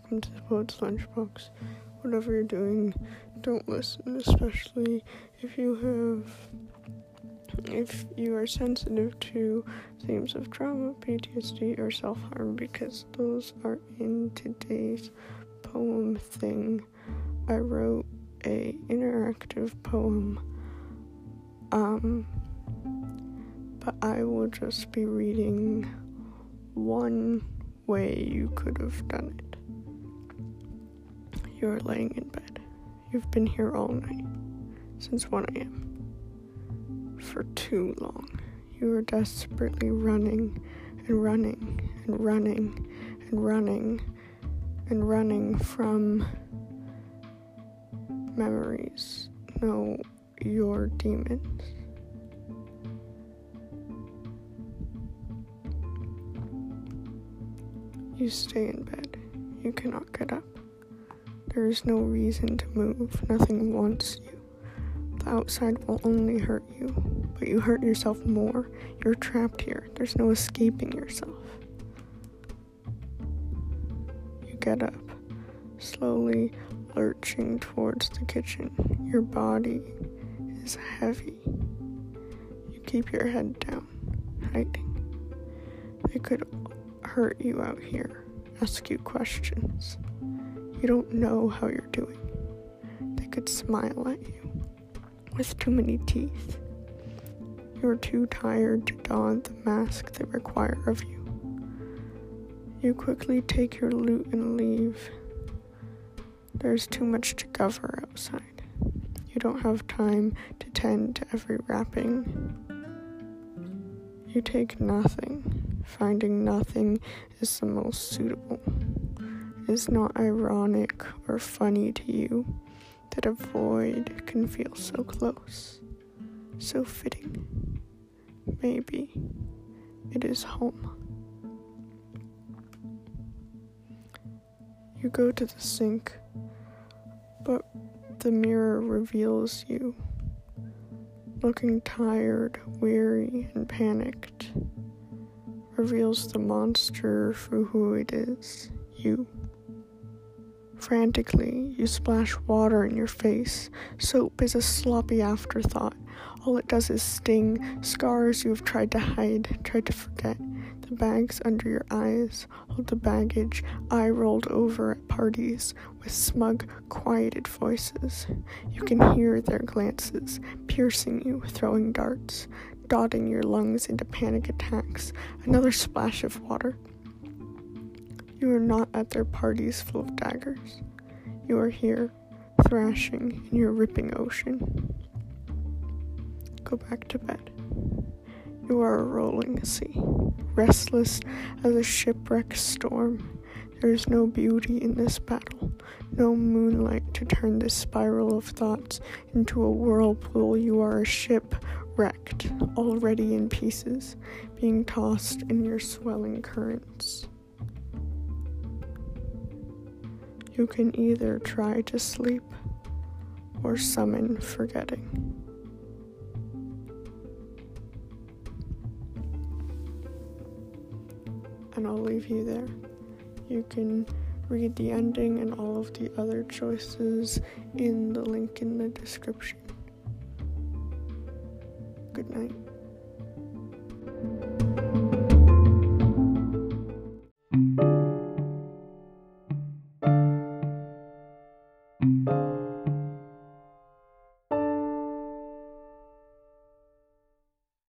welcome to the Poet's Lunchbox. Whatever you're doing, don't listen, especially if you are sensitive to themes of trauma, PTSD, or self-harm, because those are in today's poem thing. I wrote a interactive poem, but I will just be reading one way you could have done it. You're laying in bed. You've been here all night, since 1 a.m. For too long. You are desperately running and running and running and running and running from memories. No, your demons. You stay in bed. You cannot get up. There is no reason to move. Nothing wants you. The outside will only hurt you, but you hurt yourself more. You're trapped here. There's no escaping yourself. You get up, slowly lurching towards the kitchen. Your body is heavy. You keep your head down, hiding. They could hurt you out here, ask you questions. You don't know how you're doing. They could smile at you with too many teeth. You're too tired to don the mask they require of you. You quickly take your loot and leave. There's too much to cover outside. You don't have time to tend to every wrapping. You take nothing. Finding nothing is the most suitable. It is not ironic or funny to you that a void can feel so close, so fitting. Maybe it is home. You go to the sink, but the mirror reveals you, looking tired, weary, and panicked. Reveals the monster for who it is, you. Frantically, you splash water in your face. Soap is a sloppy afterthought. All it does is sting. Scars you have tried to hide, tried to forget. The bags under your eyes hold the baggage I rolled over at parties with smug, quieted voices. You can hear their glances, piercing you, throwing darts, dotting your lungs into panic attacks. Another splash of water. You are not at their parties full of daggers. You are here, thrashing in your ripping ocean. Go back to bed. You are a rolling sea, restless as a shipwrecked storm. There is no beauty in this battle, no moonlight to turn this spiral of thoughts into a whirlpool. You are a ship wrecked, already in pieces, being tossed in your swelling currents. You can either try to sleep or summon forgetting. And I'll leave you there. You can read the ending and all of the other choices in the link in the description. Good night.